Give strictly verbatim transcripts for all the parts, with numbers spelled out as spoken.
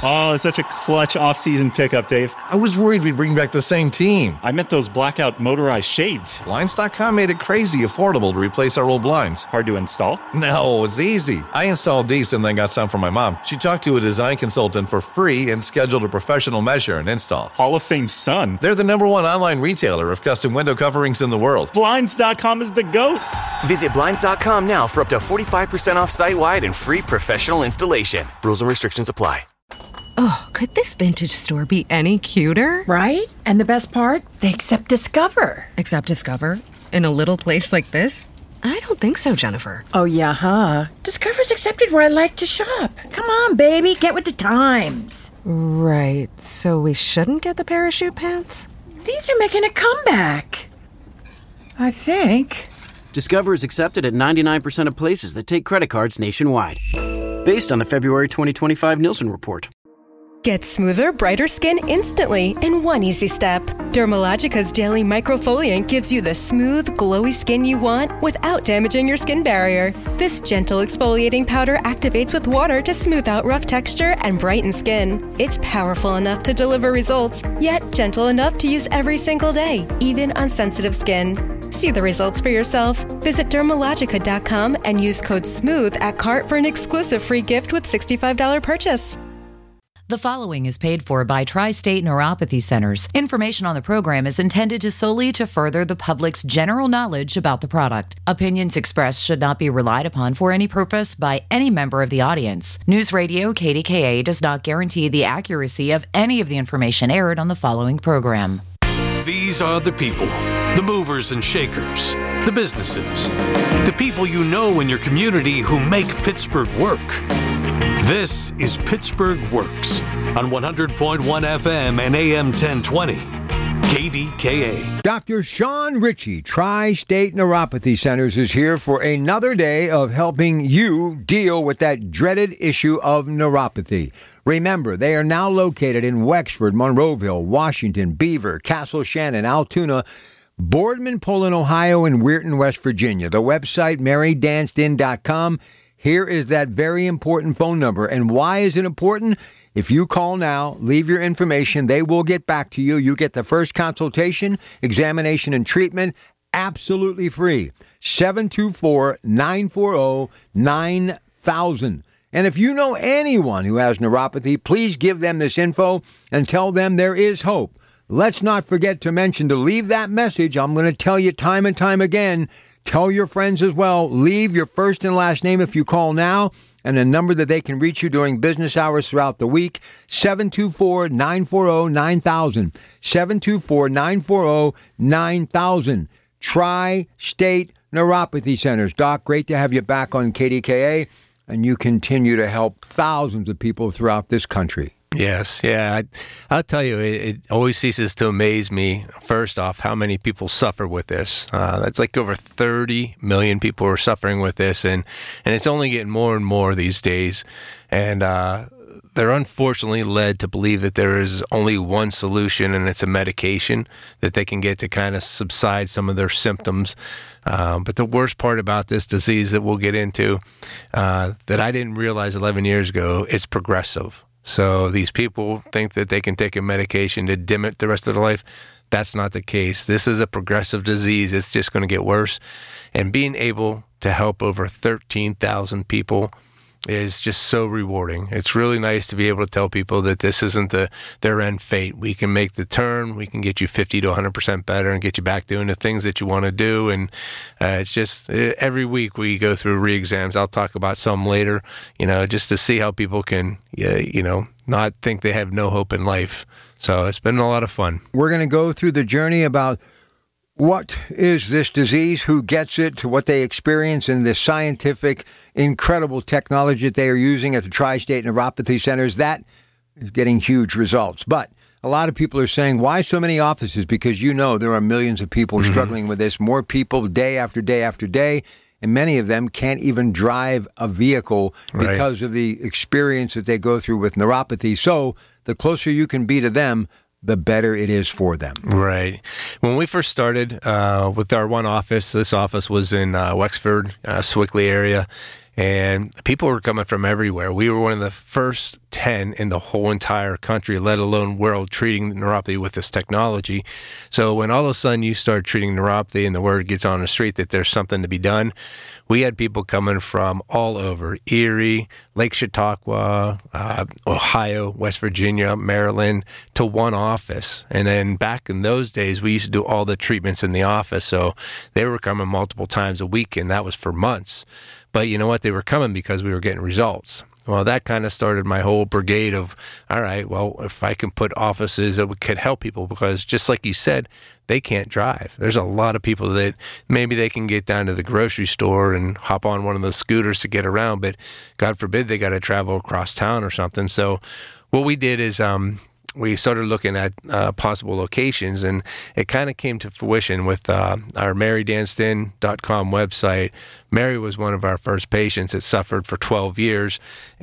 Oh, such a clutch off-season pickup, Dave. I was worried we'd bring back the same team. I meant those blackout motorized shades. Blinds dot com made it crazy affordable to replace our old blinds. Hard to install? No, it's easy. I installed these and then got some for my mom. She talked to a design consultant for free and scheduled a professional measure and install. Hall of Fame son. They're the number one online retailer of custom window coverings in the world. Blinds dot com is the GOAT. Visit Blinds dot com now for up to forty-five percent off site-wide and free professional installation. Rules and restrictions apply. Oh, could this vintage store be any cuter? Right? And the best part? They accept Discover. Accept Discover? In a little place like this? I don't think so, Jennifer. Oh, yeah, huh? Discover's accepted where I like to shop. Come on, baby, get with the times. Right, so we shouldn't get the parachute pants? These are making a comeback. I think. Discover is accepted at ninety-nine percent of places that take credit cards nationwide. Based on the February twenty twenty-five Nielsen report. Get smoother, brighter skin instantly in one easy step. Dermalogica's Daily Microfoliant gives you the smooth, glowy skin you want without damaging your skin barrier. This gentle exfoliating powder activates with water to smooth out rough texture and brighten skin. It's powerful enough to deliver results, yet gentle enough to use every single day, even on sensitive skin. See the results for yourself. Visit Dermalogica dot com and use code SMOOTH at cart for an exclusive free gift with sixty-five dollars purchase. The following is paid for by Tri-State Neuropathy Centers. Information on the program is intended to solely to further the public's general knowledge about the product. Opinions expressed should not be relied upon for any purpose by any member of the audience. News Radio K D K A does not guarantee the accuracy of any of the information aired on the following program. These are the people, the movers and shakers, the businesses, the people you know in your community who make Pittsburgh work. This is Pittsburgh Works on one hundred point one F M and A M ten twenty, K D K A. Doctor Sean Ritchie, Tri-State Neuropathy Centers, is here for another day of helping you deal with that dreaded issue of neuropathy. Remember, they are now located in Wexford, Monroeville, Washington, Beaver, Castle Shannon, Altoona, Boardman, Poland, Ohio, and Weirton, West Virginia. The website, mary danced in dot com. Here is that very important phone number. And why is it important? If you call now, leave your information, they will get back to you. You get the first consultation, examination, and treatment absolutely free. seven two four, nine four zero, nine thousand. And if you know anyone who has neuropathy, please give them this info and tell them there is hope. Let's not forget to mention to leave that message. I'm going to tell you time and time again. Tell your friends as well. Leave your first and last name if you call now and a number that they can reach you during business hours throughout the week. seven two four, nine four zero, nine thousand. seven two four, nine four zero, nine thousand. Tri-State Neuropathy Centers. Doc, great to have you back on K D K A, and you continue to help thousands of people throughout this country. Yes, yeah. I, I'll tell you, it, it always ceases to amaze me, first off, how many people suffer with this. Uh, that's like over thirty million people are suffering with this, and, and it's only getting more and more these days. And uh, they're unfortunately led to believe that there is only one solution, and it's a medication that they can get to kind of subside some of their symptoms. Uh, but the worst part about this disease that we'll get into, uh, that I didn't realize eleven years ago, it's progressive. So these people think that they can take a medication to dim it the rest of their life. That's not the case. This is a progressive disease. It's just going to get worse. And being able to help over thirteen thousand people is just so rewarding. It's really nice to be able to tell people that this isn't the, their end fate. We can make the turn. We can get you fifty to one hundred percent better and get you back doing the things that you want to do. And uh, it's just uh, every week we go through re-exams. I'll talk about some later, you know, just to see how people can, uh, you know, not think they have no hope in life. So it's been a lot of fun. We're going to go through the journey about what is this disease, who gets it, to what they experience, and the scientific, incredible technology that they are using at the Tri-State Neuropathy Centers. That is getting huge results. But a lot of people are saying, why so many offices? Because you know there are millions of people mm-hmm. struggling with this, more people day after day after day, and many of them can't even drive a vehicle because right. of the experience that they go through with neuropathy. So the closer you can be to them, the better it is for them. Right. When we first started uh, with our one office, this office was in uh, Wexford, uh, Swickley area, And people were coming from everywhere. We were one of the first ten in the whole entire country, let alone world, treating neuropathy with this technology. So when all of a sudden you start treating neuropathy and the word gets on the street that there's something to be done, we had people coming from all over, Erie, Lake Chautauqua, uh, Ohio, West Virginia, Maryland, to one office. And then back in those days, we used to do all the treatments in the office. So they were coming multiple times a week, and that was for months. But you know what? They were coming because we were getting results. Well, that kind of started my whole brigade of, all right, well, if I can put offices that could help people, because just like you said, they can't drive. There's a lot of people that maybe they can get down to the grocery store and hop on one of the scooters to get around, but God forbid they got to travel across town or something. So what we did is um, we started looking at uh, possible locations, and it kind of came to fruition with uh, our Mary Danston dot com website. Mary was one of our first patients that suffered for twelve years,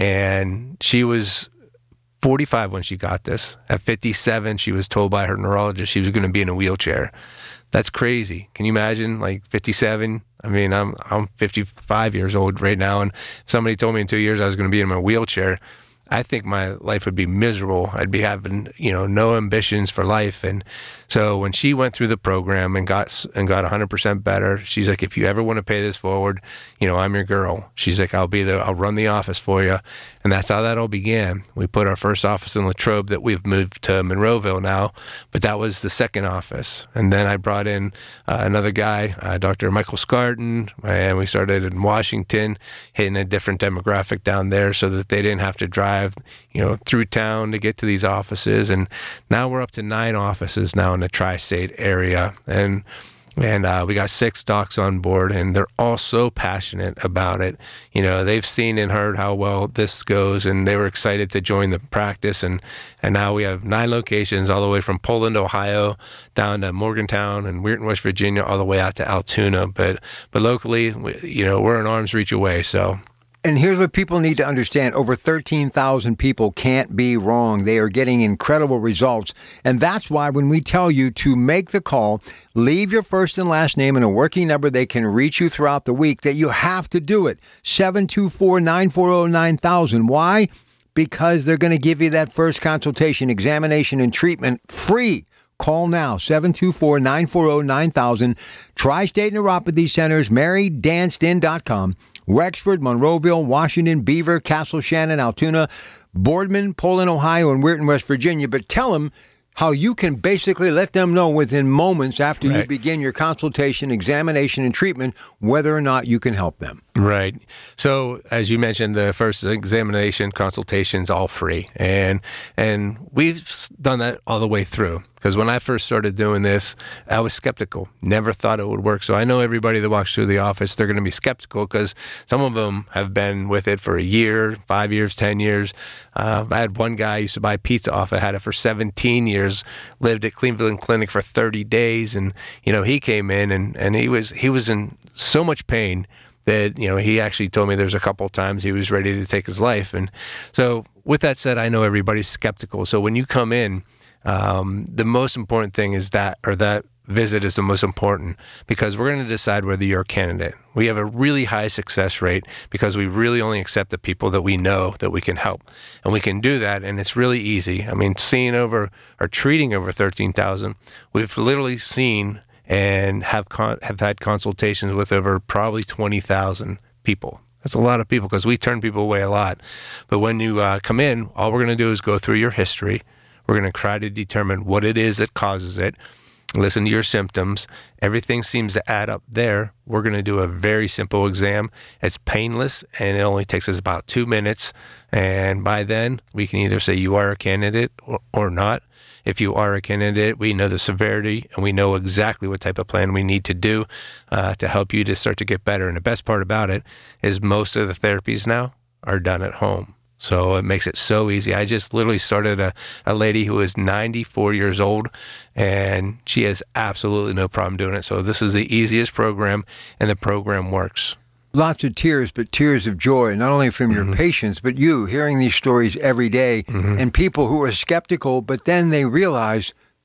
and she was forty-five when she got this. At fifty-seven, she was told by her neurologist she was going to be in a wheelchair. That's crazy. Can you imagine, like fifty-seven? I mean, I'm I'm fifty-five years old right now, and somebody told me in two years I was going to be in my wheelchair. I think my life would be miserable. I'd be having, you know, no ambitions for life. And so when she went through the program and got and got one hundred percent better, she's like, if you ever want to pay this forward, you know, I'm your girl. She's like, I'll be there. I'll run the office for you. And that's how that all began. We put our first office in Latrobe that we've moved to Monroeville now, but that was the second office. And then I brought in uh, another guy, uh, Doctor Michael Scarton, and we started in Washington, hitting a different demographic down there so that they didn't have to drive, you know, through town to get to these offices. And now we're up to nine offices now in the tri-state area. And And uh, we got six docs on board, and they're all so passionate about it. You know, they've seen and heard how well this goes, and they were excited to join the practice. And, and now we have nine locations all the way from Poland, Ohio, down to Morgantown and Weirton, West Virginia, all the way out to Altoona. But but locally, we, you know, we're an arm's reach away, so... And here's what people need to understand. Over thirteen thousand people can't be wrong. They are getting incredible results. And that's why when we tell you to make the call, leave your first and last name and a working number they can reach you throughout the week, that you have to do it. seven two four, nine four zero, nine thousand. Why? Because they're going to give you that first consultation, examination, and treatment free. Call now, seven two four, nine four zero, nine thousand. Tri-State Neuropathy Centers, Mary Danston dot com. Wexford, Monroeville, Washington, Beaver, Castle Shannon, Altoona, Boardman, Poland, Ohio, and Weirton, West Virginia. But tell them how you can basically let them know within moments after Right. you begin your consultation, examination, and treatment whether or not you can help them. Right. So as you mentioned, the first examination consultation is all free. And and we've done that all the way through. Because when I first started doing this, I was skeptical. Never thought it would work. So I know everybody that walks through the office, they're going to be skeptical because some of them have been with it for a year, five years, ten years. Uh, I had one guy who used to buy pizza off. I had it for seventeen years, lived at Cleveland Clinic for thirty days. And, you know, he came in and, and he was he was in so much pain that, you know, he actually told me there's a couple of times he was ready to take his life. And so with that said, I know everybody's skeptical. So when you come in, um, the most important thing is that, or that visit is the most important, because we're going to decide whether you're a candidate. We have a really high success rate because we really only accept the people that we know that we can help. And we can do that, and it's really easy. I mean, seeing over or treating over thirteen thousand, we've literally seen and have con- have had consultations with over probably twenty thousand people. That's a lot of people because we turn people away a lot. But when you uh, come in, all we're going to do is go through your history. We're going to try to determine what it is that causes it, listen to your symptoms. Everything seems to add up there. We're going to do a very simple exam. It's painless, and it only takes us about two minutes. And by then, we can either say you are a candidate or, or not. If you are a candidate, we know the severity and we know exactly what type of plan we need to do uh, to help you to start to get better. And the best part about it is most of the therapies now are done at home. So it makes it so easy. I just literally started a, a lady who is ninety-four years old, and she has absolutely no problem doing it. So this is the easiest program, and the program works. Lots of tears, but tears of joy, not only from your mm-hmm. patients, but you hearing these stories every day, mm-hmm. and people who are skeptical, but then they realize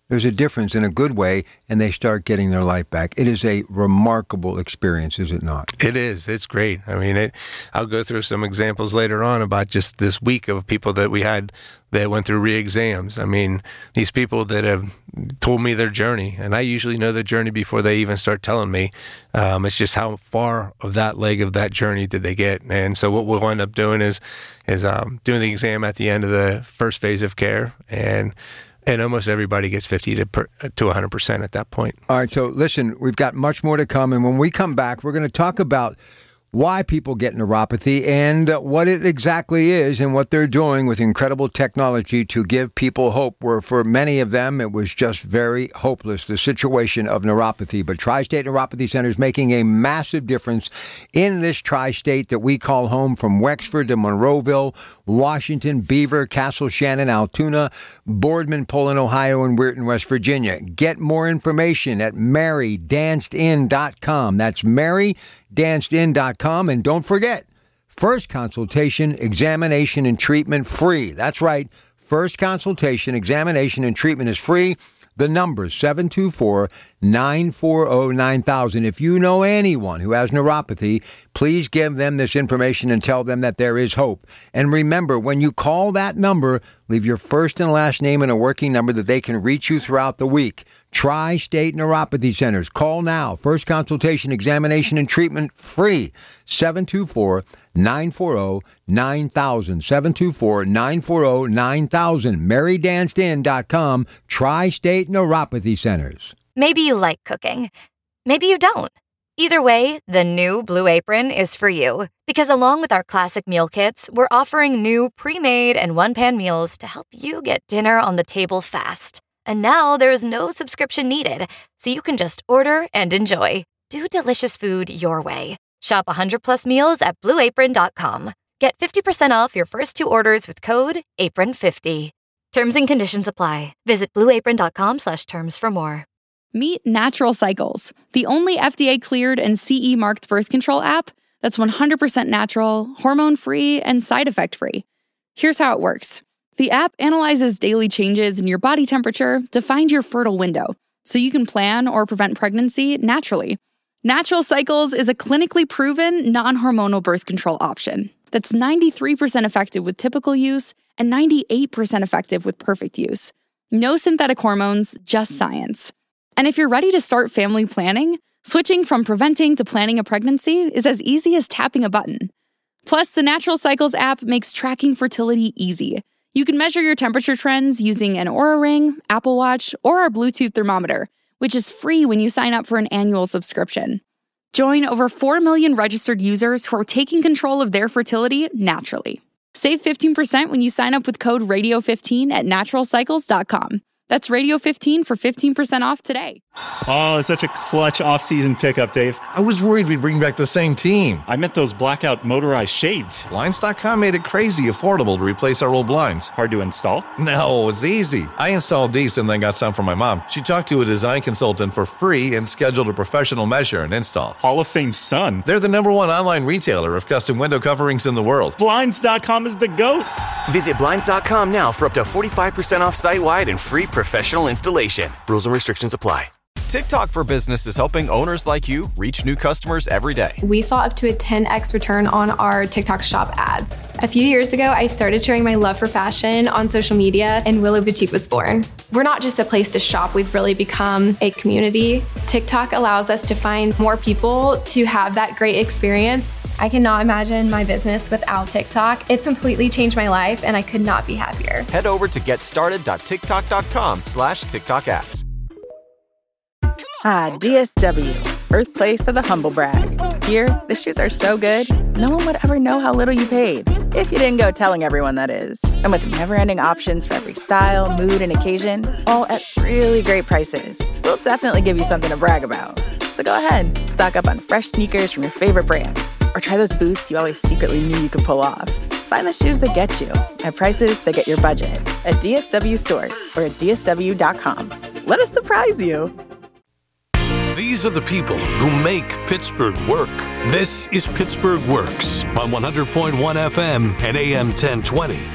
there's a difference in a good way, and they start getting their life back. It is a remarkable experience, is it not? It is. It's great. I mean, it, I'll go through some examples later on about just this week of people that we had that went through re-exams. I mean, these people that have told me their journey, and I usually know their journey before they even start telling me. Um, it's just how far of that leg of that journey did they get. And so what we'll end up doing is is um, doing the exam at the end of the first phase of care, and and almost everybody gets fifty to per, to one hundred percent at that point. All right, so listen, we've got much more to come, and when we come back, we're going to talk about why people get neuropathy and what it exactly is and what they're doing with incredible technology to give people hope, where for many of them it was just very hopeless, the situation of neuropathy. But Tri-State Neuropathy Center is making a massive difference in this tri-state that we call home, from Wexford to Monroeville, Washington, Beaver, Castle Shannon, Altoona, Boardman, Poland, Ohio, and Weirton, West Virginia. Get more information at mary danced in dot com. That's Mary danced in dot com. And don't forget, first consultation, examination, and treatment free. That's right. First consultation, examination, and treatment is free. The number is seven two four, nine four zero, nine thousand. If you know anyone who has neuropathy, please give them this information and tell them that there is hope. And remember, when you call that number, leave your first and last name and a working number that they can reach you throughout the week. Tri-State Neuropathy Centers. Call now. First consultation, examination, and treatment free. seven two four, nine four zero, nine thousand. seven two four, nine four zero, nine thousand. mary danced in dot com. Tri-State Neuropathy Centers. Maybe you like cooking. Maybe you don't. Either way, the new Blue Apron is for you. Because along with our classic meal kits, we're offering new pre-made and one-pan meals to help you get dinner on the table fast. And now there's no subscription needed, so you can just order and enjoy. Do delicious food your way. Shop one hundred plus meals at blue apron dot com. Get fifty percent off your first two orders with code apron fifty. Terms and conditions apply. Visit blue apron dot com slash terms for more. Meet Natural Cycles, the only F D A-cleared and C E-marked birth control app that's one hundred percent natural, hormone-free, and side effect-free. Here's how it works. The app analyzes daily changes in your body temperature to find your fertile window, so you can plan or prevent pregnancy naturally. Natural Cycles is a clinically proven, non-hormonal birth control option that's ninety-three percent effective with typical use and ninety-eight percent effective with perfect use. No synthetic hormones, just science. And if you're ready to start family planning, switching from preventing to planning a pregnancy is as easy as tapping a button. Plus, the Natural Cycles app makes tracking fertility easy. You can measure your temperature trends using an Oura Ring, Apple Watch, or our Bluetooth thermometer, which is free when you sign up for an annual subscription. Join over four million registered users who are taking control of their fertility naturally. Save fifteen percent when you sign up with code radio fifteen at natural cycles dot com. That's radio fifteen for fifteen percent off today. Oh, it's such a clutch off-season pickup, Dave. I was worried we'd bring back the same team. I meant those blackout motorized shades. Blinds dot com made it crazy affordable to replace our old blinds. Hard to install? No, it's easy. I installed these and then got some from my mom. She talked to a design consultant for free and scheduled a professional measure and install. Hall of Fame son. They're the number one online retailer of custom window coverings in the world. Blinds dot com is the GOAT. Visit Blinds dot com now for up to forty-five percent off site-wide and free professional installation. Rules and restrictions apply. TikTok for Business is helping owners like you reach new customers every day. We saw up to a ten x return on our TikTok shop ads. A few years ago, I started sharing my love for fashion on social media, and Willow Boutique was born. We're not just a place to shop, we've really become a community. TikTok allows us to find more people to have that great experience. I cannot imagine my business without TikTok. It's completely changed my life, and I could not be happier. Head over to get started dot tiktok dot com slash TikTok ads. Ah, D S W, birthplace of the humble brag. Here, the shoes are so good, no one would ever know how little you paid. If you didn't go telling everyone, that is. And with never-ending options for every style, mood, and occasion, all at really great prices, we'll definitely give you something to brag about. So go ahead, stock up on fresh sneakers from your favorite brands, or try those boots you always secretly knew you could pull off. Find the shoes that get you at prices that get your budget at D S W stores or at D S W dot com. Let us surprise you. These are the people who make Pittsburgh work. This is Pittsburgh Works on one hundred point one F M and A M ten twenty.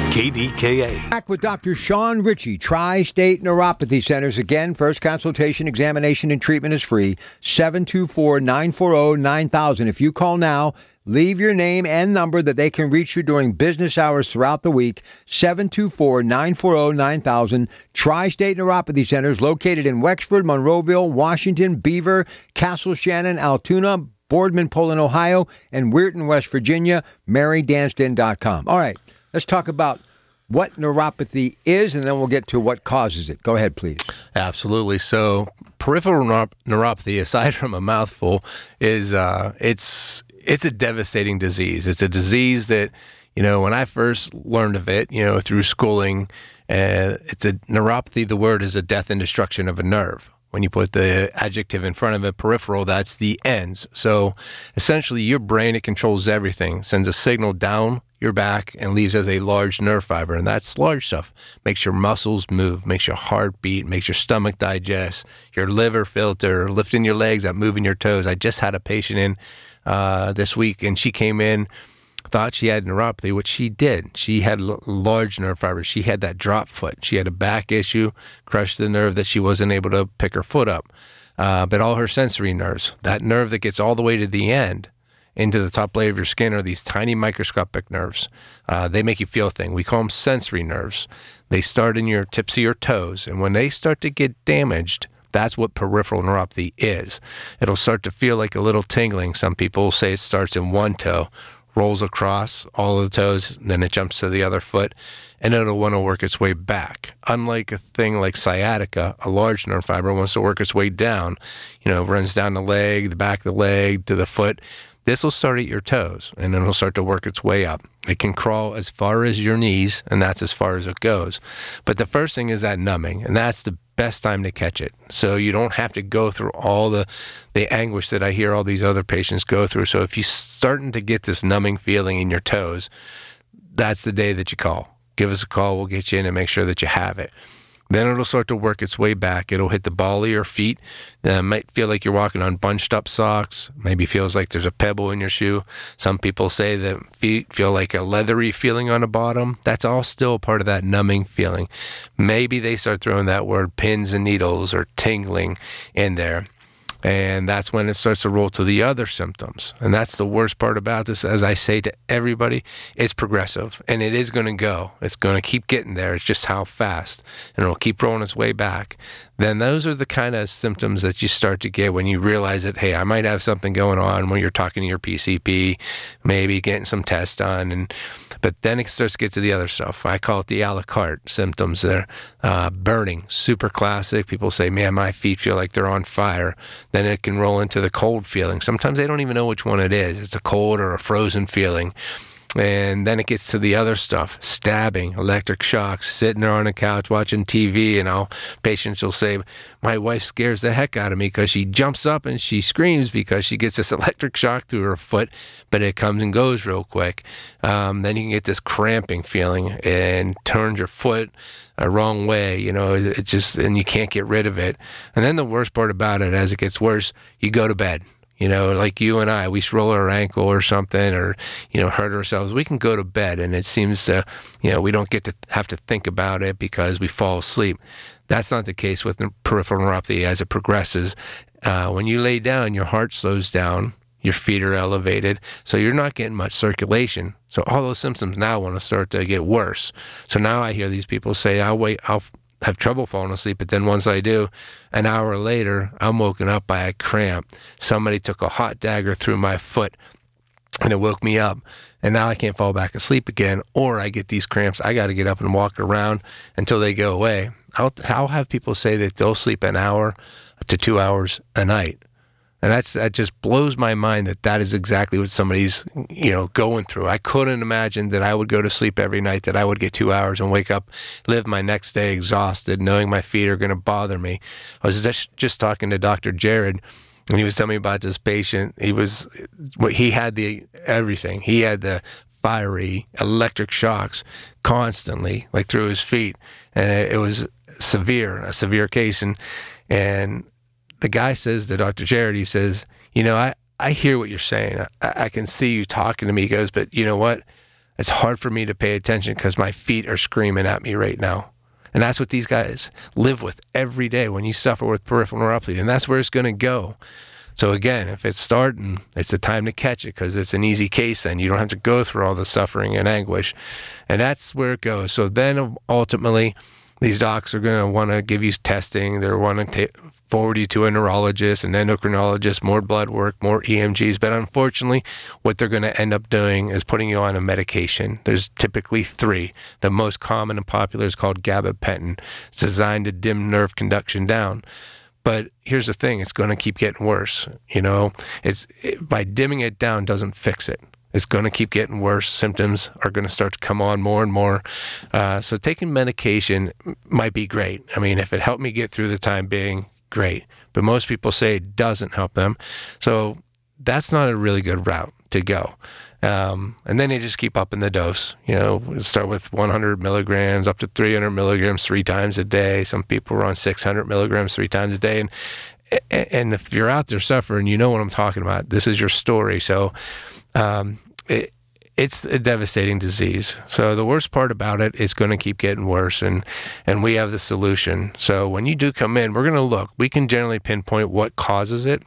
K D K A. Back with Doctor Sean Ritchie, Tri-State Neuropathy Centers. Again, first consultation, examination, and treatment is free. seven two four, nine four zero, nine thousand. If you call now, leave your name and number that they can reach you during business hours throughout the week. seven two four, nine four zero, nine thousand. Tri-State Neuropathy Centers located in Wexford, Monroeville, Washington, Beaver, Castle Shannon, Altoona, Boardman, Poland, Ohio, and Weirton, West Virginia. Mary Danston dot com. All right, let's talk about what neuropathy is, and then we'll get to what causes it. Go ahead, please. Absolutely. So peripheral neuro- neuropathy, aside from a mouthful, is uh, it's it's a devastating disease. It's a disease that, you know, when I first learned of it, you know, through schooling, uh, it's a neuropathy. The word is a death and destruction of a nerve. When you put the adjective in front of it, peripheral, that's the ends. So essentially your brain, it controls everything, sends a signal down your back and leaves as a large nerve fiber. And that's large stuff. Makes your muscles move, makes your heart beat, makes your stomach digest, your liver filter, lifting your legs up, moving your toes. I just had a patient in uh, this week, and she came in, thought she had neuropathy, which she did. She had l- large nerve fibers. She had that drop foot. She had a back issue, crushed the nerve that she wasn't able to pick her foot up. Uh, but all her sensory nerves, that nerve that gets all the way to the end, into the top layer of your skin, are these tiny microscopic nerves. Uh, they make you feel things. We call them sensory nerves. They start in your tips of your toes, and when they start to get damaged, that's what peripheral neuropathy is. It'll start to feel like a little tingling. Some people say it starts in one toe, rolls across all of the toes, then it jumps to the other foot, and it'll want to work its way back. Unlike a thing like sciatica, a large nerve fiber wants to work its way down, you know, runs down the leg, the back of the leg, to the foot. This will start at your toes, and then it'll start to work its way up. It can crawl as far as your knees, and that's as far as it goes. But the first thing is that numbing, and that's the best time to catch it. So you don't have to go through all the, the anguish that I hear all these other patients go through. So if you're starting to get this numbing feeling in your toes, that's the day that you call. Give us a call. We'll get you in and make sure that you have it. Then it'll start to work its way back. It'll hit the ball of your feet. It might feel like you're walking on bunched up socks. Maybe feels like there's a pebble in your shoe. Some people say that feet feel like a leathery feeling on the bottom. That's all still part of that numbing feeling. Maybe they start throwing that word pins and needles or tingling in there. And that's when it starts to roll to the other symptoms. And that's the worst part about this. As I say to everybody, it's progressive. And it is going to go. It's going to keep getting there. It's just how fast. And it'll keep rolling its way back. Then those are the kind of symptoms that you start to get when you realize that, hey, I might have something going on when you're talking to your P C P, maybe getting some tests done. And but then it starts to get to the other stuff. I call it the a la carte symptoms. They're uh, burning, super classic. People say, man, my feet feel like they're on fire. Then it can roll into the cold feeling. Sometimes they don't even know which one it is. It's a cold or a frozen feeling. And then it gets to the other stuff, stabbing, electric shocks, sitting there on a couch watching T V, and all patients will say, my wife scares the heck out of me because she jumps up and she screams because she gets this electric shock through her foot, but it comes and goes real quick. Um, then you can get this cramping feeling and turns your foot a wrong way, you know, it just, and you can't get rid of it. And then the worst part about it, as it gets worse, you go to bed. You know, like you and I, we roll our ankle or something or, you know, hurt ourselves. We can go to bed and it seems to, you know, we don't get to have to think about it because we fall asleep. That's not the case with peripheral neuropathy as it progresses. Uh, when you lay down, your heart slows down, your feet are elevated, so you're not getting much circulation. So all those symptoms now want to start to get worse. So now I hear these people say, I'll wait, I'll have trouble falling asleep, but then once I do, an hour later, I'm woken up by a cramp. Somebody took a hot dagger through my foot, and it woke me up, and now I can't fall back asleep again, or I get these cramps. I got to get up and walk around until they go away. I'll, I'll have people say that they'll sleep an hour to two hours a night. And that's that just blows my mind that that is exactly what somebody's, you know, going through. I couldn't imagine that I would go to sleep every night, that I would get two hours and wake up, live my next day exhausted, knowing my feet are going to bother me. I was just, just talking to Doctor Jared, and he was telling me about this patient. He was, he had the everything. He had the fiery electric shocks constantly, like through his feet, and it, it was severe, a severe case. And and the guy says to Doctor Jared, he says, you know, I, I hear what you're saying. I, I can see you talking to me. He goes, but you know what? it's hard for me to pay attention because my feet are screaming at me right now. And that's what these guys live with every day when you suffer with peripheral neuropathy. And that's where it's going to go. So again, if it's starting, it's the time to catch it because it's an easy case then. You don't have to go through all the suffering and anguish. And that's where it goes. So then ultimately, these docs are going to want to give you testing. They're want to ta- forward you to a neurologist, an endocrinologist, more blood work, more E M Gs. But unfortunately, what they're going to end up doing is putting you on a medication. There's typically three. The most common and popular is called gabapentin. It's designed to dim nerve conduction down. But here's the thing, it's going to keep getting worse. You know, it's it, by dimming it down doesn't fix it. It's going to keep getting worse. Symptoms are going to start to come on more and more. Uh, so taking medication might be great. I mean, if it helped me get through the time being, great. But most people say it doesn't help them. So that's not a really good route to go. Um, and then they just keep upping the dose. You know, start with one hundred milligrams up to three hundred milligrams three times a day. Some people are on six hundred milligrams three times a day. And and if you're out there suffering, you know what I'm talking about. This is your story. So um, it, it's a devastating disease. So the worst part about it is going to keep getting worse, and, and we have the solution. So when you do come in, we're going to look. We can generally pinpoint what causes it.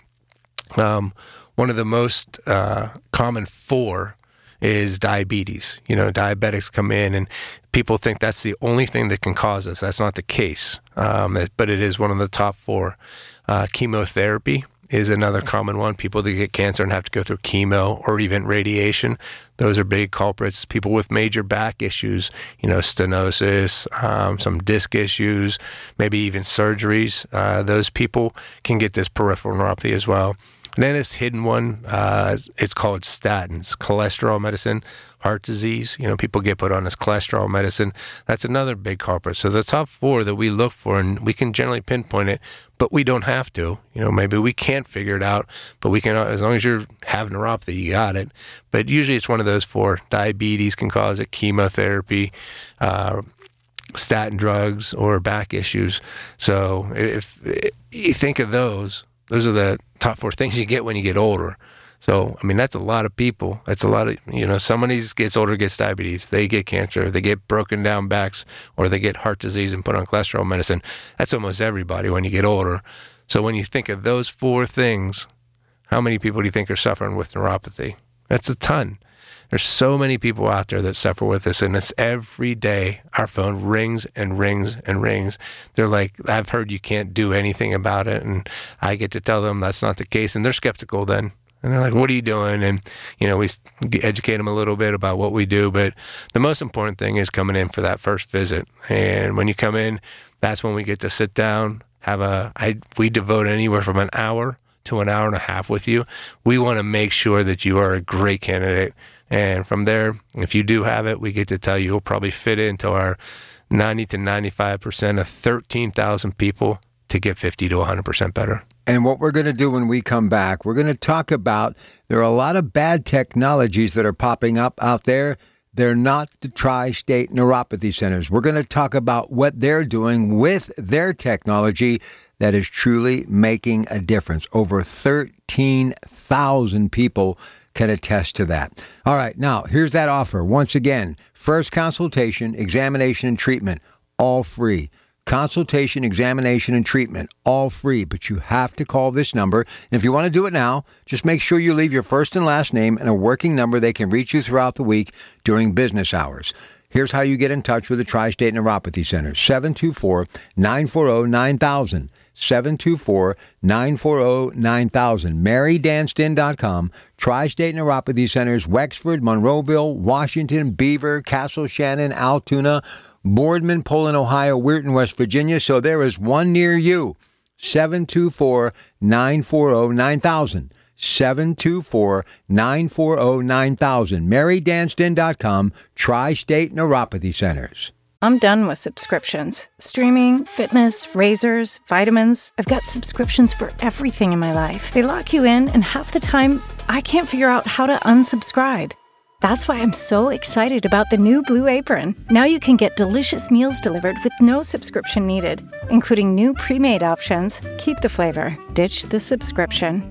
Um, one of the most uh, common four is diabetes. You know, diabetics come in, and people think that's the only thing that can cause this. That's not the case, um, it, but it is one of the top four. Uh, chemotherapy is another common one. People that get cancer and have to go through chemo or even radiation, those are big culprits. People with major back issues, you know, stenosis, um, some disc issues, maybe even surgeries, uh, those people can get this peripheral neuropathy as well. And then this hidden one, uh, it's called statins, cholesterol medicine, heart disease. You know, people get put on this cholesterol medicine. That's another big culprit. So the top four that we look for, and we can generally pinpoint it, but we don't have to. You know, maybe we can't figure it out, but we can, as long as you have neuropathy, you got it. But usually it's one of those four. Diabetes can cause it, chemotherapy, uh, statin drugs, or back issues. So if, if you think of those, those are the top four things you get when you get older. So, I mean, that's a lot of people. That's a lot of, you know, somebody gets older, gets diabetes, they get cancer, they get broken down backs, or they get heart disease and put on cholesterol medicine. That's almost everybody when you get older. So when you think of those four things, how many people do you think are suffering with neuropathy? That's a ton. There's so many people out there that suffer with this, and it's every day our phone rings and rings and rings. They're like, I've heard you can't do anything about it, and I get to tell them that's not the case, and they're skeptical then. And they're like, what are you doing? And, you know, we educate them a little bit about what we do, but the most important thing is coming in for that first visit. And when you come in, that's when we get to sit down, have a, I, we devote anywhere from an hour to an hour and a half with you. We want to make sure that you are a great candidate. And from there, if you do have it, we get to tell you you'll probably fit into our ninety to ninety-five percent of thirteen thousand people to get fifty to one hundred percent better. And what we're going to do when we come back, we're going to talk about, there are a lot of bad technologies that are popping up out there. They're not the Tri-State Neuropathy Centers. We're going to talk about what they're doing with their technology that is truly making a difference. Over thirteen thousand people can attest to that. All right, now, here's that offer. Once again, first consultation, examination, and treatment, all free. Consultation, examination, and treatment, all free, but you have to call this number. And if you want to do it now, just make sure you leave your first and last name and a working number. They can reach you throughout the week during business hours. Here's how you get in touch with the Tri-State Neuropathy Center, seven two four, nine four zero, nine thousand, seven two four, nine four zero, nine thousand, mary danston dot com, Tri-State Neuropathy Centers, Wexford, Monroeville, Washington, Beaver, Castle Shannon, Altoona, Boardman, Poland, Ohio, Weirton, West Virginia. So there is one near you. seven two four, nine four zero, nine thousand. seven two four, nine four zero, nine thousand. mary danston dot com, Tri-State Neuropathy Centers. I'm done with subscriptions. Streaming, fitness, razors, vitamins. I've got subscriptions for everything in my life. They lock you in, and half the time, I can't figure out how to unsubscribe. That's why I'm so excited about the new Blue Apron. Now you can get delicious meals delivered with no subscription needed, including new pre-made options. Keep the flavor, ditch the subscription.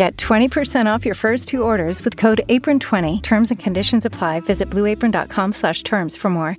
Get twenty percent off your first two orders with code apron twenty. Terms and conditions apply. Visit blueapron.com slash terms for more.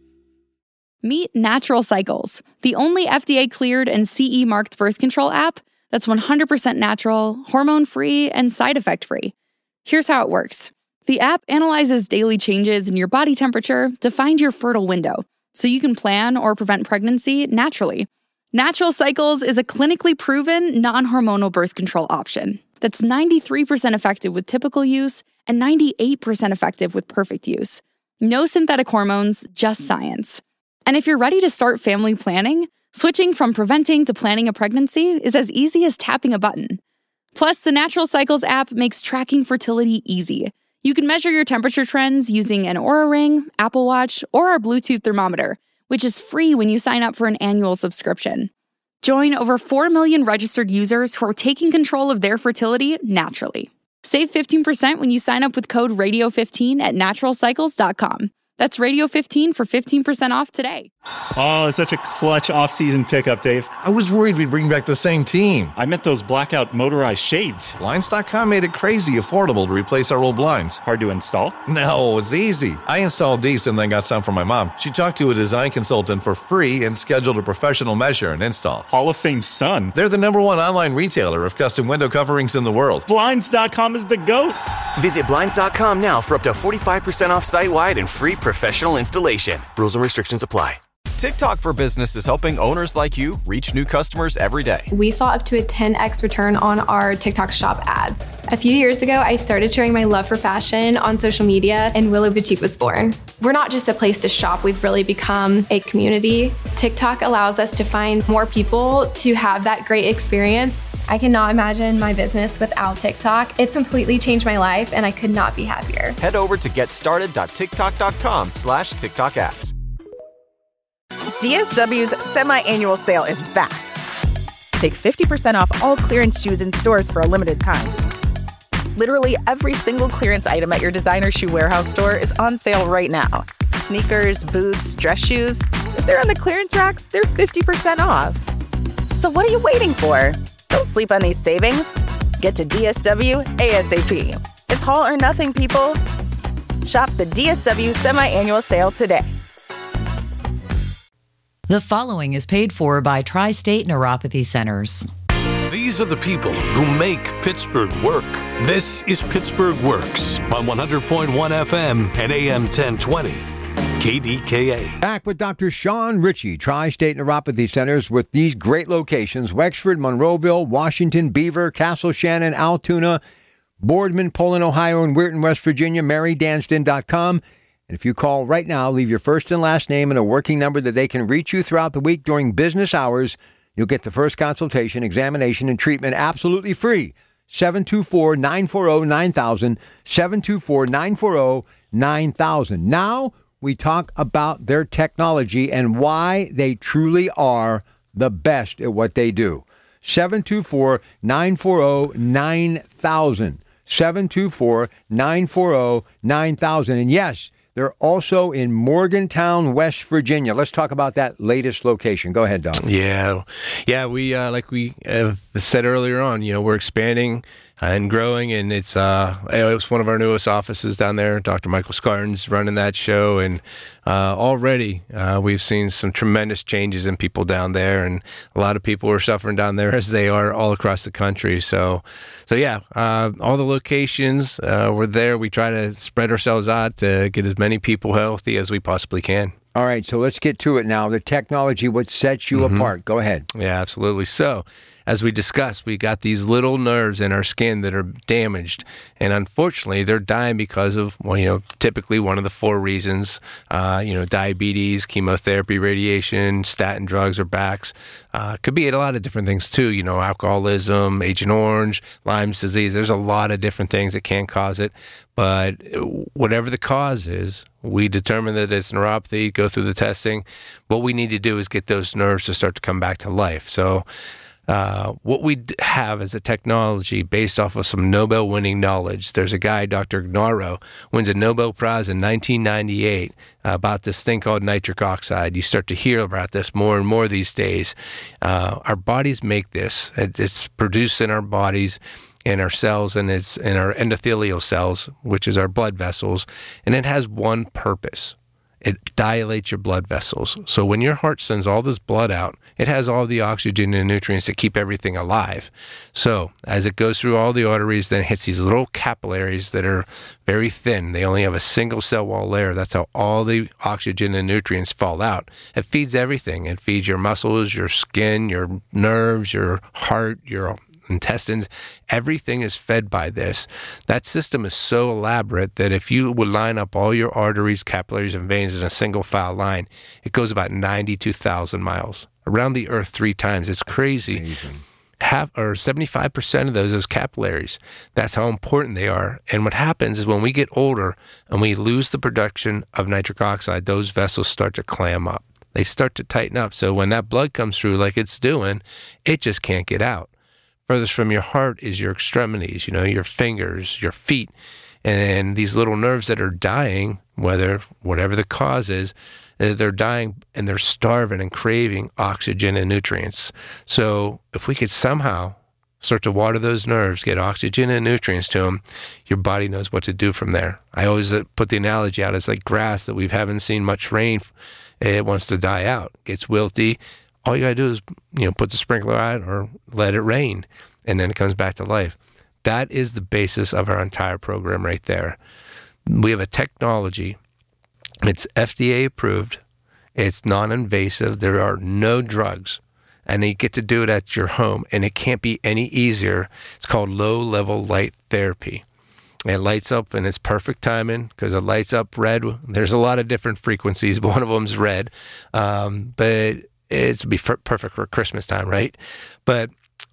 Meet Natural Cycles, the only F D A-cleared and C E marked birth control app that's one hundred percent natural, hormone-free, and side effect-free. Here's how it works. The app analyzes daily changes in your body temperature to find your fertile window, so you can plan or prevent pregnancy naturally. Natural Cycles is a clinically proven, non-hormonal birth control option that's ninety-three percent effective with typical use and ninety-eight percent effective with perfect use. No synthetic hormones, just science. And if you're ready to start family planning, switching from preventing to planning a pregnancy is as easy as tapping a button. Plus, the Natural Cycles app makes tracking fertility easy. You can measure your temperature trends using an Oura Ring, Apple Watch, or our Bluetooth thermometer, which is free when you sign up for an annual subscription. Join over four million registered users who are taking control of their fertility naturally. Save fifteen percent when you sign up with code radio fifteen at natural cycles dot com. That's radio fifteen for fifteen percent off today. Oh, it's such a clutch off-season pickup, Dave. I was worried we'd bring back the same team. I meant those blackout motorized shades. Blinds dot com made it crazy affordable to replace our old blinds. Hard to install? No, it's easy. I installed these and then got some for my mom. She talked to a design consultant for free and scheduled a professional measure and install. Hall of Fame son. They're the number one online retailer of custom window coverings in the world. Blinds dot com is the GOAT. Visit Blinds dot com now for up to forty-five percent off site-wide and free professional installation. Rules and restrictions apply. TikTok for Business is helping owners like you reach new customers every day. We saw up to a ten x return on our TikTok shop ads. A few years ago, I started sharing my love for fashion on social media, and Willow Boutique was born. We're not just a place to shop, we've really become a community. TikTok allows us to find more people to have that great experience. I cannot imagine my business without TikTok. It's completely changed my life, and I could not be happier. Head over to getstarted dot tiktok dot com slash TikTok ads. D S W's semi-annual sale is back. Take fifty percent off all clearance shoes in stores for a limited time. Literally every single clearance item at your designer shoe warehouse store is on sale right now. Sneakers, boots, dress shoes. If they're on the clearance racks, they're fifty percent off. So what are you waiting for? Don't sleep on these savings. Get to D S W ASAP. It's all or nothing, people. Shop the D S W semi-annual sale today. The following is paid for by Tri-State Neuropathy Centers. These are the people who make Pittsburgh work. This is Pittsburgh Works on one hundred point one F M and A M ten twenty. K D K A. Back with Doctor Sean Ritchie, Tri-State Neuropathy Centers, with these great locations: Wexford, Monroeville, Washington, Beaver, Castle Shannon, Altoona, Boardman, Poland, Ohio, and Weirton, West Virginia. Mary Danston dot com. And if you call right now, leave your first and last name and a working number that they can reach you throughout the week during business hours. You'll get the first consultation, examination, and treatment absolutely free. seven two four, nine four zero, nine thousand, seven two four, nine four zero, nine thousand. Now we talk about their technology and why they truly are the best at what they do. seven two four, nine four zero, nine thousand. seven two four, nine four zero, nine thousand. And yes, they're also in Morgantown, West Virginia. Let's talk about that latest location. Go ahead, Doc. Yeah. Yeah, we, uh, like we uh, said earlier on, you know, we're expanding and growing, and it's uh, it's one of our newest offices down there. Doctor Michael Scarton's running that show, and uh, already uh, we've seen some tremendous changes in people down there, and a lot of people are suffering down there as they are all across the country. So, so yeah, uh, all the locations uh, we're there. We try to spread ourselves out to get as many people healthy as we possibly can. All right, so let's get to it now. The technology, what sets you mm-hmm. apart. Go ahead. Yeah, absolutely. So, as we discussed, we got these little nerves in our skin that are damaged, and unfortunately, they're dying because of, well, you know, typically one of the four reasons, uh, you know, diabetes, chemotherapy, radiation, statin drugs, or backs. Uh, could be a lot of different things too, you know, alcoholism, Agent Orange, Lyme's disease. There's a lot of different things that can cause it, but whatever the cause is, we determine that it's neuropathy, go through the testing. What we need to do is get those nerves to start to come back to life. So, Uh, what we have is a technology based off of some Nobel-winning knowledge. There's a guy, Doctor Ignarro, wins a Nobel Prize in nineteen ninety-eight uh, about this thing called nitric oxide. You start to hear about this more and more these days. Uh, our bodies make this. It, it's produced in our bodies. in our cells, and it's in our endothelial cells, which is our blood vessels, and it has one purpose. It dilates your blood vessels. So when your heart sends all this blood out, it has all the oxygen and nutrients to keep everything alive. So as it goes through all the arteries, then it hits these little capillaries that are very thin. They only have a single cell wall layer. That's how all the oxygen and nutrients fall out. It feeds everything. It feeds your muscles, your skin, your nerves, your heart, your intestines. Everything is fed by this. That system is so elaborate that if you would line up all your arteries, capillaries, and veins in a single file line, it goes about ninety-two thousand miles around the earth three times. It's crazy. Amazing. Half or seventy-five percent of those is capillaries. That's how important they are. And what happens is when we get older and we lose the production of nitric oxide, those vessels start to clam up. They start to tighten up. So when that blood comes through like it's doing, it just can't get out. Furthest from your heart is your extremities, you know, your fingers, your feet, and these little nerves that are dying, whether whatever the cause is, they're dying and they're starving and craving oxygen and nutrients. So if we could somehow start to water those nerves, get oxygen and nutrients to them, your body knows what to do from there. I always put the analogy out. It's like grass that we haven't seen much rain. It wants to die out, gets wilty. All you got to do is, you know, put the sprinkler on or let it rain, and then it comes back to life. That is the basis of our entire program right there. We have a technology. It's F D A approved. It's non-invasive. There are no drugs, and you get to do it at your home, and it can't be any easier. It's called low-level light therapy. It lights up, and it's perfect timing because it lights up red. There's a lot of different frequencies, but one of them's red. Um, but it's be f- perfect for Christmas time, right? But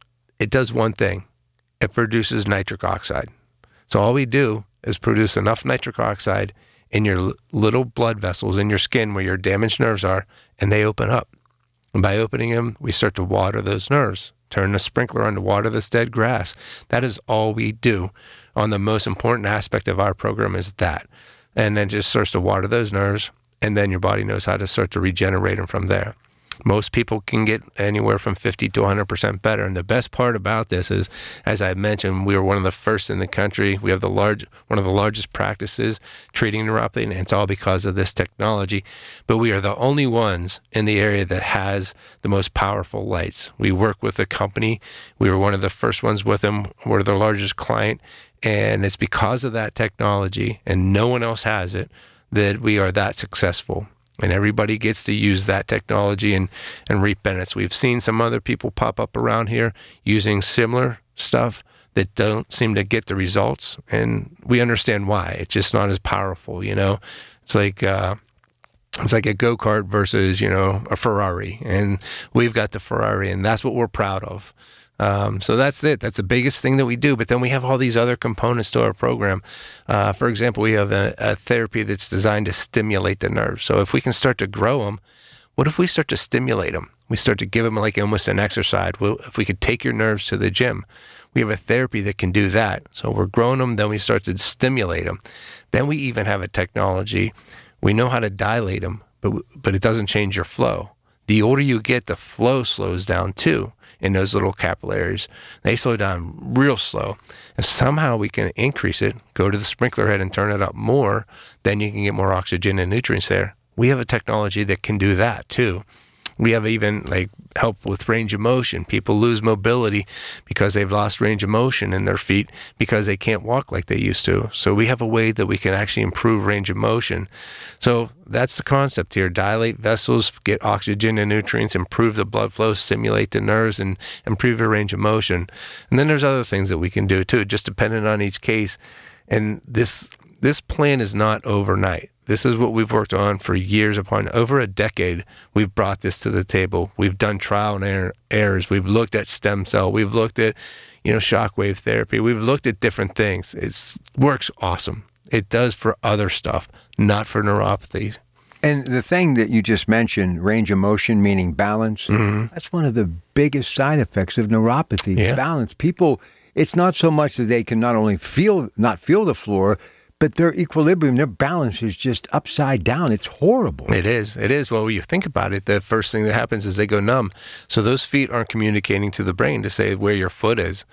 it does one thing. It produces nitric oxide. So all we do is produce enough nitric oxide in your l- little blood vessels in your skin where your damaged nerves are, and they open up. And by opening them, we start to water those nerves, turn the sprinkler on to water this dead grass. That is all we do. On the most important aspect of our program is that. And then just starts to water those nerves, and then your body knows how to start to regenerate them from there. Most people can get anywhere from fifty to one hundred percent better. And the best part about this is, as I mentioned, we were one of the first in the country. We have the large, one of the largest practices treating neuropathy, and it's all because of this technology. But we are the only ones in the area that has the most powerful lights. We work with a company. We were one of the first ones with them. We're their largest client. And it's because of that technology, and no one else has it, that we are that successful. And everybody gets to use that technology and, and reap benefits. We've seen some other people pop up around here using similar stuff that don't seem to get the results. And we understand why. It's just not as powerful, you know. It's like uh, it's like a go-kart versus, you know, a Ferrari. And we've got the Ferrari, and that's what we're proud of. Um, so that's it. That's the biggest thing that we do. But then we have all these other components to our program. Uh, for example, we have a, a therapy that's designed to stimulate the nerves. So if we can start to grow them, what if we start to stimulate them? We start to give them like almost an exercise. Well, if we could take your nerves to the gym, we have a therapy that can do that. So we're growing them, then we start to stimulate them. Then we even have a technology. We know how to dilate them, but but it doesn't change your flow. The older you get, the flow slows down too. In those little capillaries, they slow down real slow. And somehow we can increase it, go to the sprinkler head and turn it up more, then you can get more oxygen and nutrients there. We have a technology that can do that too. We have even like help with range of motion. People lose mobility because they've lost range of motion in their feet because they can't walk like they used to. So we have a way that we can actually improve range of motion. So that's the concept here. Dilate vessels, get oxygen and nutrients, improve the blood flow, stimulate the nerves, and improve your range of motion. And then there's other things that we can do too, just depending on each case. And this this plan is not overnight. This is what we've worked on for years upon over a decade. We've brought this to the table. We've done trial and error, errors. We've looked at stem cell. We've looked at, you know, shockwave therapy. We've looked at different things. It works awesome. It does for other stuff, not for neuropathies. And the thing that you just mentioned, range of motion, meaning balance, mm-hmm. that's one of the biggest side effects of neuropathy, yeah. balance. People, it's not so much that they can not only feel, not feel the floor, but their equilibrium, their balance is just upside down. It's horrible. It is. It is. Well, when you think about it, the first thing that happens is they go numb. So those feet aren't communicating to the brain to say where your foot is.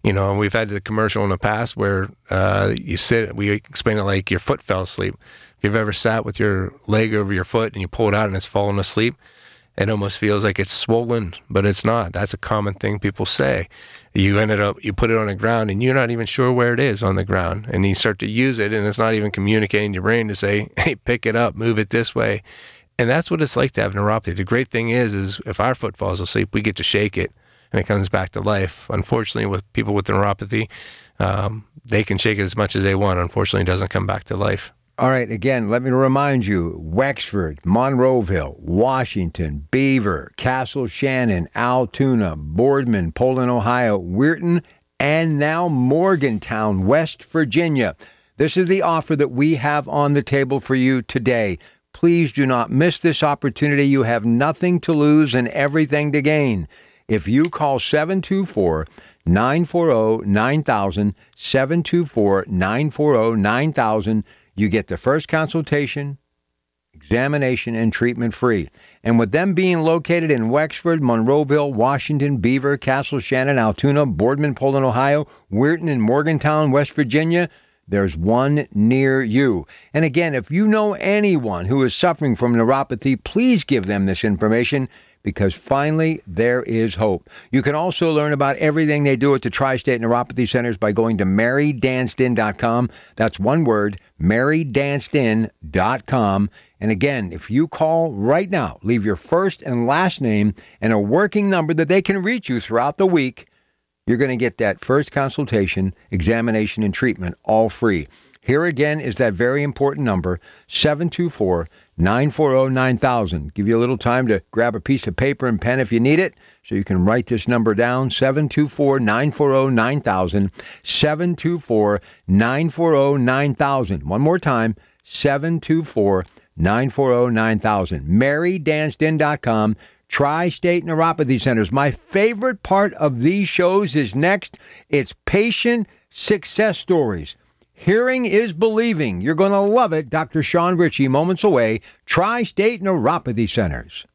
You know, and we've had the commercial in the past where uh, you sit, we explain it like your foot fell asleep. If you've ever sat with your leg over your foot and you pull it out and it's fallen asleep, it almost feels like it's swollen, but it's not. That's a common thing people say. You ended up, you put it on the ground and you're not even sure where it is on the ground. And you start to use it and it's not even communicating to your brain to say, hey, pick it up, move it this way. And that's what it's like to have neuropathy. The great thing is, is if our foot falls asleep, we get to shake it and it comes back to life. Unfortunately, with people with neuropathy, um, they can shake it as much as they want. Unfortunately, it doesn't come back to life. All right, again, let me remind you, Wexford, Monroeville, Washington, Beaver, Castle Shannon, Altoona, Boardman, Poland, Ohio, Weirton, and now Morgantown, West Virginia. This is the offer that we have on the table for you today. Please do not miss this opportunity. You have nothing to lose and everything to gain. If you call seven two four, nine four zero, nine thousand, seven two four, nine four zero, nine thousand, you get the first consultation, examination, and treatment free. And with them being located in Wexford, Monroeville, Washington, Beaver, Castle Shannon, Altoona, Boardman, Poland, Ohio, Weirton, and Morgantown, West Virginia, there's one near you. And again, if you know anyone who is suffering from neuropathy, please give them this information, because finally there is hope. You can also learn about everything they do at the Tri-State Neuropathy Centers by going to mary danston dot com. That's one word, mary danston dot com. And again, if you call right now, leave your first and last name and a working number that they can reach you throughout the week, you're going to get that first consultation, examination, and treatment all free. Here again is that very important number, seven two four, nine four zero, nine thousand. Give you a little time to grab a piece of paper and pen if you need it, so you can write this number down, seven two four, nine four zero, nine thousand, seven two four, nine four zero, nine thousand. One more time, seven two four, nine four zero, nine thousand. mary danston dot com. Tri-State Neuropathy Centers. My favorite part of these shows is next. It's patient success stories. Hearing is believing. You're going to love it. Doctor Sean Ritchie, moments away. Tri-State Neuropathy Centers.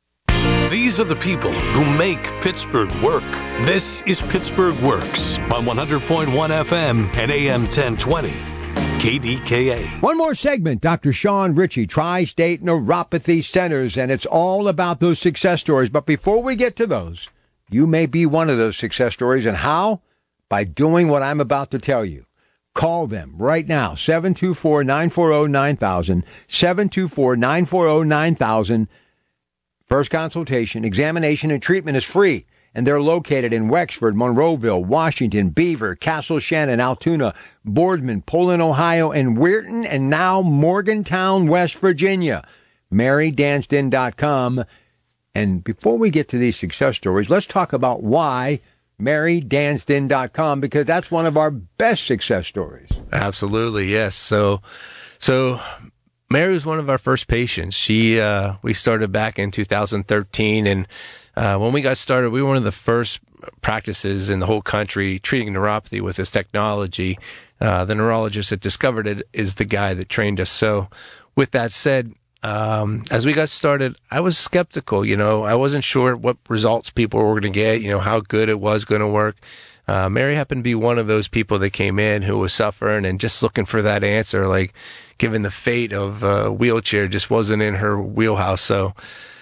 These are the people who make Pittsburgh work. This is Pittsburgh Works on one hundred point one F M and A M ten twenty. K D K A. One more segment, Doctor Sean Ritchie, Tri-State Neuropathy Centers, and it's all about those success stories. But before we get to those, you may be one of those success stories. And how? By doing what I'm about to tell you. Call them right now, seven two four, nine four zero, nine thousand, seven two four, nine four zero, nine thousand. First consultation, examination, and treatment is free. And they're located in Wexford, Monroeville, Washington, Beaver, Castle Shannon, Altoona, Boardman, Poland, Ohio, and Weirton, and now Morgantown, West Virginia. mary danston dot com. And before we get to these success stories, let's talk about why mary danston dot com, because that's one of our best success stories. Absolutely, yes. So, so Mary was one of our first patients. She, uh, we started back in two thousand thirteen, and Uh, when we got started, we were one of the first practices in the whole country treating neuropathy with this technology. Uh, the neurologist that discovered it is the guy that trained us. So with that said, um, as we got started, I was skeptical. You know, I wasn't sure what results people were going to get, you know, how good it was going to work. Uh, Mary happened to be one of those people that came in who was suffering and just looking for that answer, like given the fate of a wheelchair just wasn't in her wheelhouse. So,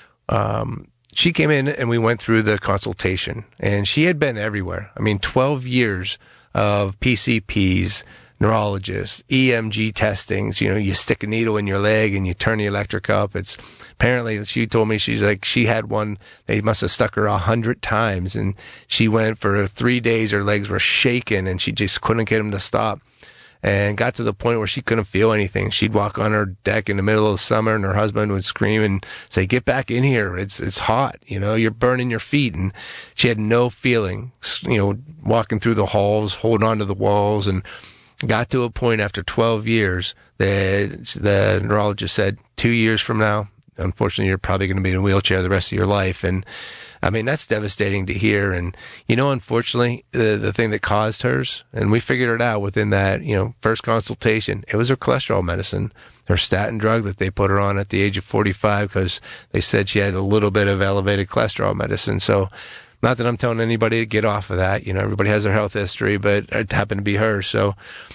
um, she came in and we went through the consultation, and she had been everywhere. I mean, twelve years of P C Ps, neurologists, E M G testings. You know, you stick a needle in your leg and you turn the electric up. It's apparently, she told me, she's like, she had one, they must have stuck her a hundred times, and she went for three days. Her legs were shaking and she just couldn't get them to stop. And got to the point where she couldn't feel anything. She'd walk on her deck in the middle of the summer, and her husband would scream and say, "Get back in here! It's it's hot. You know, you're burning your feet." And she had no feeling. You know, walking through the halls, holding onto the walls, and got to a point after twelve years that the neurologist said, two years from now, unfortunately, you're probably going to be in a wheelchair the rest of your life. And I mean, that's devastating to hear. And, you know, unfortunately, the, the thing that caused hers, and we figured it out within that, you know, first consultation, it was her cholesterol medicine, her statin drug that they put her on at the age of forty-five, because they said she had a little bit of elevated cholesterol medicine. So not that I'm telling anybody to get off of that. You know, everybody has their health history, but it happened to be hers. So,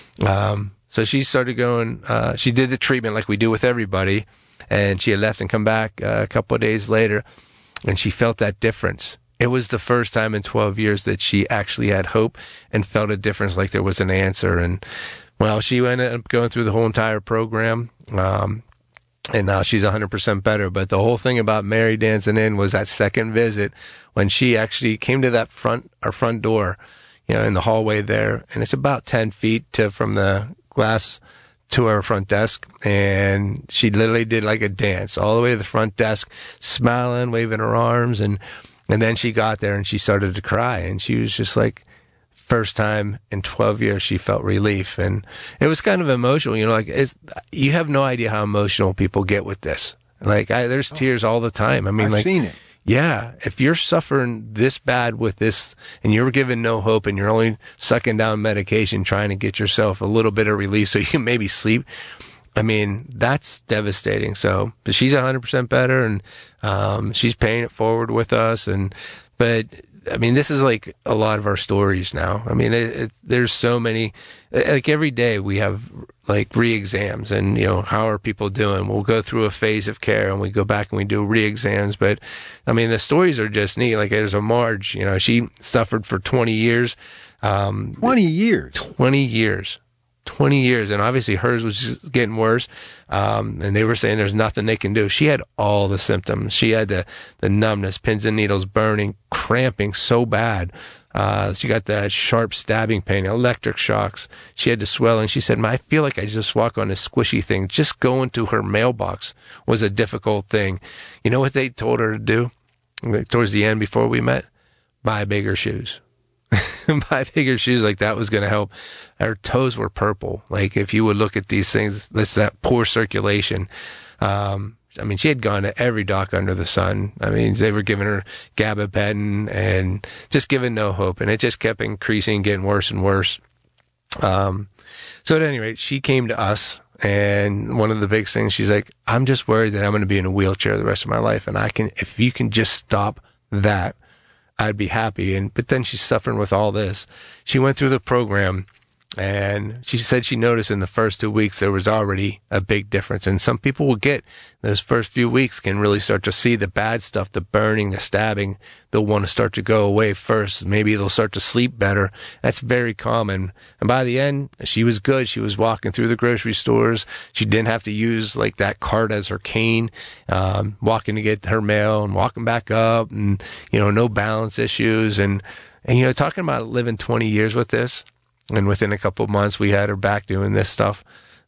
um, so she started going, uh, she did the treatment like we do with everybody. And she had left and come back uh, a couple of days later, and she felt that difference. It was the first time in twelve years that she actually had hope and felt a difference, like there was an answer. And, well, she ended up going through the whole entire program, um, and now she's one hundred percent better. But the whole thing about Mary dancing in was that second visit when she actually came to that front, our front door, you know, in the hallway there. And it's about ten feet to, from the glass to our front desk, and she literally did like a dance all the way to the front desk, smiling, waving her arms, and and then she got there and she started to cry, and she was just like, first time in twelve years she felt relief. And it was kind of emotional, you know, like it's, you have no idea how emotional people get with this. Like I, there's tears all the time. I mean, I've like, seen it. Yeah, if you're suffering this bad with this and you're given no hope and you're only sucking down medication trying to get yourself a little bit of relief so you can maybe sleep, I mean, that's devastating. So, but she's one hundred percent better, and um, she's paying it forward with us. And, but, I mean, this is like a lot of our stories now. I mean, it, it, there's so many, like every day we have like re-exams and, you know, how are people doing? We'll go through a phase of care and we go back and we do re-exams. But I mean, the stories are just neat. Like there's a Marge, you know, she suffered for twenty years. Um, twenty years? twenty years. twenty years. And obviously hers was just getting worse. Um, and they were saying there's nothing they can do. She had all the symptoms. She had the, the numbness, pins and needles, burning, cramping so bad. Uh, she got that sharp stabbing pain, electric shocks. She had the swelling. She said, I feel like I just walk on a squishy thing. Just going to her mailbox was a difficult thing. You know what they told her to do towards the end before we met? Buy bigger shoes. Buy bigger shoes, like that was going to help. Her toes were purple. Like if you would look at these things, that's that poor circulation. Um, I mean, she had gone to every doc under the sun. I mean, they were giving her gabapentin and just giving no hope. And it just kept increasing, getting worse and worse. Um, so at any rate, she came to us. And one of the big things, she's like, I'm just worried that I'm going to be in a wheelchair the rest of my life. And I can, if you can just stop that, I'd be happy. And, but then she's suffering with all this. She went through the program, and she said she noticed in the first two weeks there was already a big difference. And some people will get those first few weeks can really start to see the bad stuff, the burning, the stabbing. They'll want to start to go away first. Maybe they'll start to sleep better. That's very common. And by the end, she was good. She was walking through the grocery stores. She didn't have to use like that cart as her cane, um, walking to get her mail and walking back up, and, you know, no balance issues. And, and, you know, talking about living twenty years with this, and within a couple of months, we had her back doing this stuff.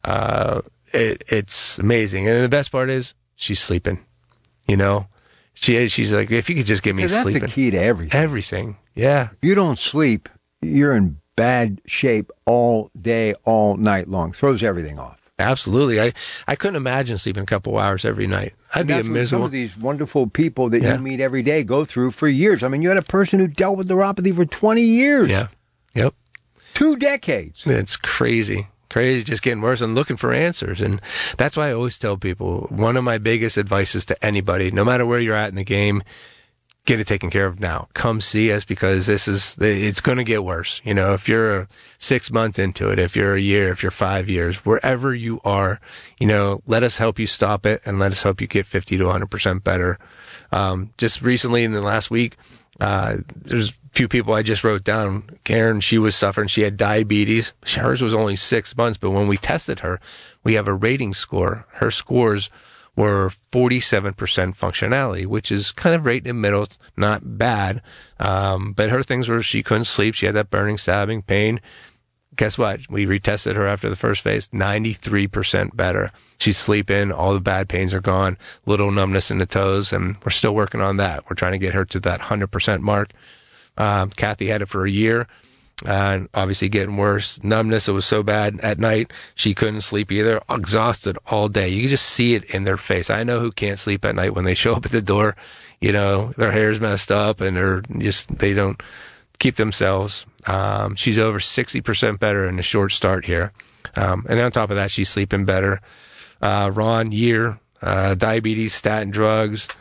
Uh, it, it's amazing. And the best part is she's sleeping, you know, she, she's like, if you could just get me yeah, that's sleeping. That's the key to everything. Everything. Yeah. If you don't sleep, you're in bad shape all day, all night long. Throws everything off. Absolutely. I, I couldn't imagine sleeping a couple of hours every night. I'd and be a that's what miserable. Some of these wonderful people that yeah. you meet every day go through for years. I mean, you had a person who dealt with neuropathy for twenty years. Yeah. Yep. Two decades. It's crazy. Crazy, just getting worse and looking for answers. And that's why I always tell people, one of my biggest advices to anybody, no matter where you're at in the game, get it taken care of now. Come see us, because this is, it's going to get worse. You know, if you're six months into it, if you're a year, if you're five years, wherever you are, you know, let us help you stop it, and let us help you get fifty to one hundred percent better. Um, just recently in the last week, uh, there's few people I just wrote down. Karen, she was suffering. She had diabetes. Hers was only six months, but when we tested her, we have a rating score. Her scores were forty-seven percent functionality, which is kind of right in the middle. It's not bad. Um, but her things were she couldn't sleep. She had that burning, stabbing pain. Guess what? We retested her after the first phase, ninety-three percent better. She's sleeping. All the bad pains are gone. Little numbness in the toes, and we're still working on that. We're trying to get her to that one hundred percent mark. Um, Kathy had it for a year, uh, and obviously getting worse. Numbness, it was so bad at night, she couldn't sleep either. Exhausted all day. You can just see it in their face. I know who can't sleep at night when they show up at the door. You know, their hair's messed up, and they're just, they don't keep themselves. Um, she's over sixty percent better in a short start here. Um, and on top of that, she's sleeping better. Uh, Ron, year, uh, diabetes, statin drugs.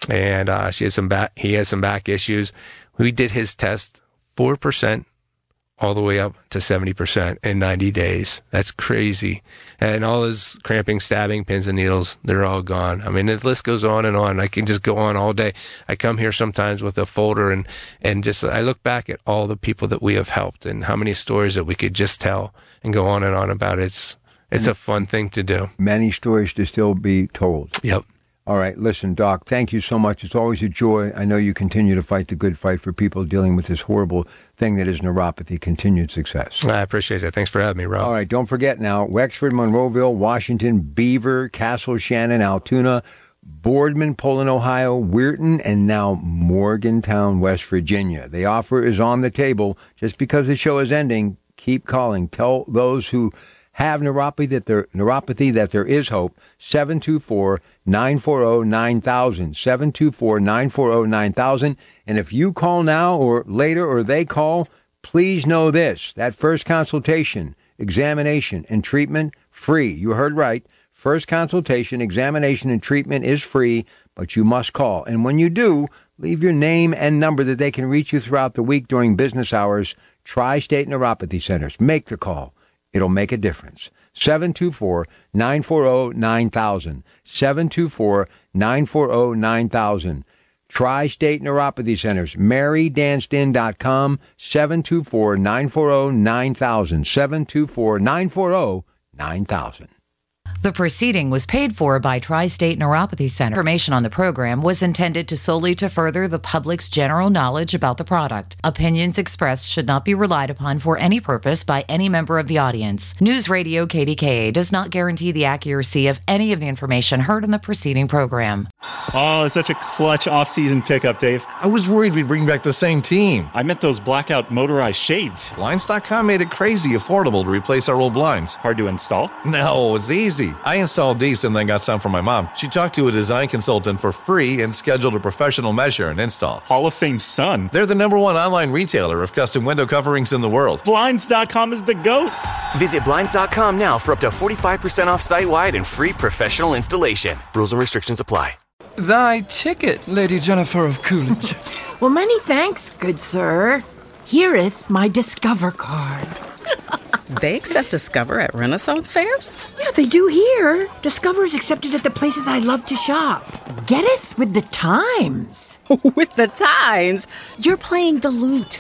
and uh, she has some back. He has some back issues. We did his test, four percent all the way up to seventy percent in ninety days. That's crazy. And all his cramping, stabbing, pins and needles, they're all gone. I mean, the list goes on and on. I can just go on all day. I come here sometimes with a folder and, and just, I look back at all the people that we have helped and how many stories that we could just tell and go on and on about. It's, it's a fun thing to do. Many stories to still be told. Yep. All right. Listen, Doc, thank you so much. It's always a joy. I know you continue to fight the good fight for people dealing with this horrible thing that is neuropathy. Continued success. I appreciate it. Thanks for having me, Rob. All right. Don't forget now, Wexford, Monroeville, Washington, Beaver, Castle Shannon, Altoona, Boardman, Poland, Ohio, Weirton, and now Morgantown, West Virginia. The offer is on the table. Just because the show is ending, keep calling. Tell those who have neuropathy that there neuropathy that there is hope. seven two four, nine four zero, nine thousand. seven two four, nine four zero, nine thousand. And if you call now or later or they call, please know this. That first consultation, examination, and treatment, free. You heard right. First consultation, examination, and treatment is free, but you must call. And when you do, leave your name and number that they can reach you throughout the week during business hours. Tri-State Neuropathy Centers. Make the call. It'll make a difference. seven two four, nine four zero, nine thousand. seven two four, nine four zero, nine thousand. Tri-State Neuropathy Centers. Mary Danston dot com. seven two four, nine four zero, nine thousand. seven two four, nine four zero, nine thousand. The proceeding was paid for by Tri-State Neuropathy Center. Information on the program was intended to solely to further the public's general knowledge about the product. Opinions expressed should not be relied upon for any purpose by any member of the audience. News Radio K D K A does not guarantee the accuracy of any of the information heard in the preceding program. Oh, such a clutch off-season pickup, Dave. I was worried we'd bring back the same team. I meant those blackout motorized shades. Blinds dot com made it crazy affordable to replace our old blinds. Hard to install? No, it's easy. I installed these and then got some from my mom. She talked to a design consultant for free and scheduled a professional measure and install. Hall of Fame son. They're the number one online retailer of custom window coverings in the world. Blinds dot com is the GOAT. Visit Blinds dot com now for up to forty-five percent off site-wide and free professional installation. Rules and restrictions apply. Thy ticket, Lady Jennifer of Coolidge. Well, many thanks, good sir. Hereeth my Discover card. They accept Discover at Renaissance fairs? Yeah, they do here. Discover is accepted at the places I love to shop. Getteth with the times. With the times? You're playing the lute.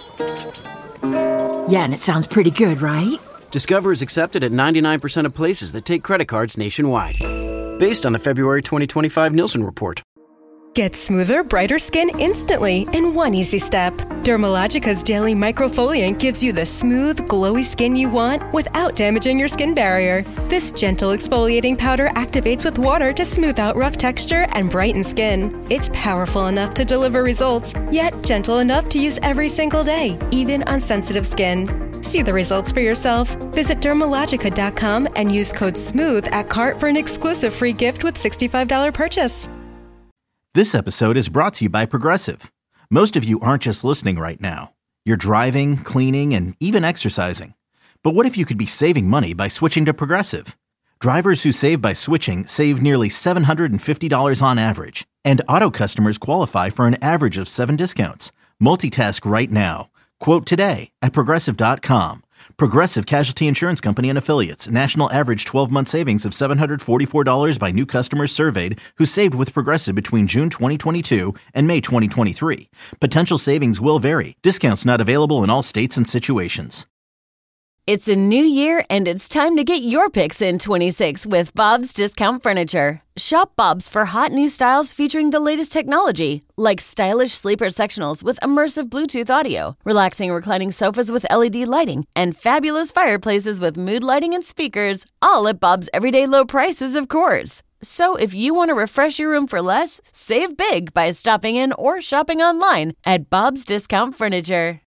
Yeah, and it sounds pretty good, right? Discover is accepted at ninety-nine percent of places that take credit cards nationwide. Based on the February twenty twenty-five Nielsen report. Get smoother, brighter skin instantly in one easy step. Dermalogica's Daily Microfoliant gives you the smooth, glowy skin you want without damaging your skin barrier. This gentle exfoliating powder activates with water to smooth out rough texture and brighten skin. It's powerful enough to deliver results, yet gentle enough to use every single day, even on sensitive skin. See the results for yourself. Visit Dermalogica dot com and use code SMOOTH at cart for an exclusive free gift with sixty-five dollars purchase. This episode is brought to you by Progressive. Most of you aren't just listening right now. You're driving, cleaning, and even exercising. But what if you could be saving money by switching to Progressive? Drivers who save by switching save nearly seven hundred fifty dollars on average. And auto customers qualify for an average of seven discounts. Multitask right now. Quote today at Progressive dot com. Progressive Casualty Insurance Company and Affiliates. National average twelve-month savings of seven hundred forty-four dollars by new customers surveyed who saved with Progressive between June twenty twenty-two and May twenty twenty-three. Potential savings will vary. Discounts not available in all states and situations. It's a new year, and it's time to get your picks in twenty-six with Bob's Discount Furniture. Shop Bob's for hot new styles featuring the latest technology, like stylish sleeper sectionals with immersive Bluetooth audio, relaxing reclining sofas with L E D lighting, and fabulous fireplaces with mood lighting and speakers, all at Bob's everyday low prices, of course. So if you want to refresh your room for less, save big by stopping in or shopping online at Bob's Discount Furniture.